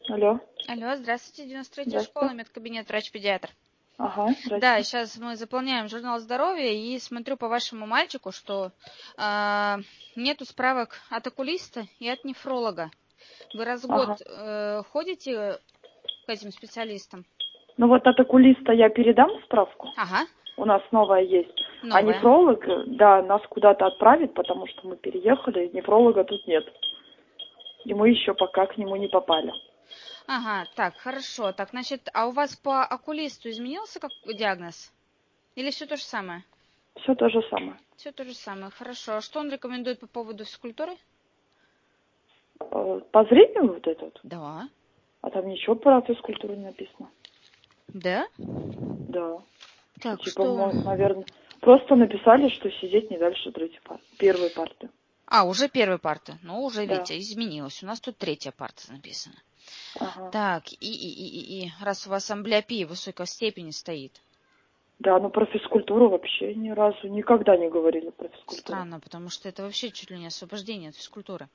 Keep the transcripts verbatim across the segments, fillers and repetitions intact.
Алло. Алло, здравствуйте, девяносто третья школа, Здравствуйте. медкабинет, врач-педиатр. Ага, Да, здрасте. сейчас мы заполняем журнал здоровья и смотрю по вашему мальчику, что э, нету справок от окулиста и от нефролога. Вы раз в Ага. год э, ходите к этим специалистам? Ну вот от окулиста я передам справку. Ага, У нас новая есть. А новая. нефролог, да, нас куда-то отправит, потому что мы переехали, нефролога тут нет. И мы еще пока к нему не попали. Ага, так, хорошо. Так, значит, а у вас по окулисту изменился как диагноз? Или все то же самое? Все то же самое. Все то же самое, хорошо. А что он рекомендует по поводу физкультуры? Э, По зрению вот этот? Да. А там ничего про физкультуру не написано. Да? Да. Так, Типа, что... наверное, просто написали, что сидеть не дальше третьей парты, первой парты. А, уже первая парта. Ну, уже, Да. видите, изменилось. У нас тут третья парта написана. Ага. Так, и, и, и, и, и, раз у вас амблиопия высокой степени стоит. Да, ну про физкультуру вообще ни разу, никогда не говорили про физкультуру. Странно, потому что это вообще чуть ли не освобождение от физкультуры.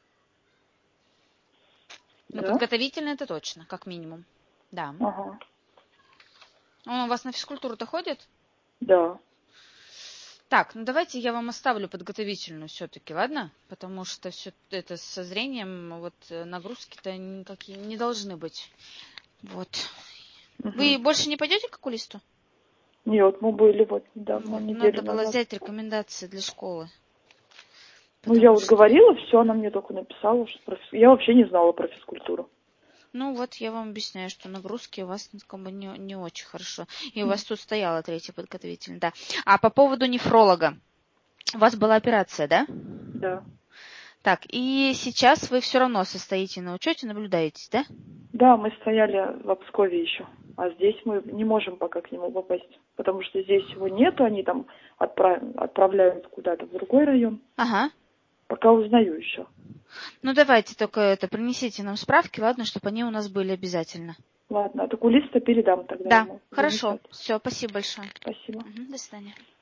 Но Да? подготовительно это точно, как минимум. Да. Ага. Он у вас на физкультуру-то ходит? Да. Так, ну давайте я вам оставлю подготовительную все-таки, ладно? Потому что все это со зрением, вот нагрузки-то никакие не должны быть. Вот. Угу. Вы больше не пойдете к окулисту? Нет, мы были вот недавно, Вот, неделю надо было назад. взять рекомендации для школы. Ну, я Потому вот что... говорила, все, она мне только написала, что про физ- я вообще не знала про физкультуру. Ну вот я вам объясняю, что нагрузки у вас как бы не, не очень хорошо. И у М. вас тут стояла третья подготовительная, да. А по поводу нефролога. У вас была операция, да? Да. Так, и сейчас вы все равно состоите на учете, наблюдаетесь, да? Да, мы стояли в Пскове еще, а здесь мы не можем пока к нему попасть, потому что здесь его нету, они там отправ- отправляют куда-то в другой район. Ага. Пока узнаю еще. Ну давайте только это, принесите нам справки, ладно, чтобы они у нас были обязательно. Ладно, от окулиста передам тогда Да, ему, хорошо. занесет. Все, спасибо большое. Спасибо. Мгм, до свидания.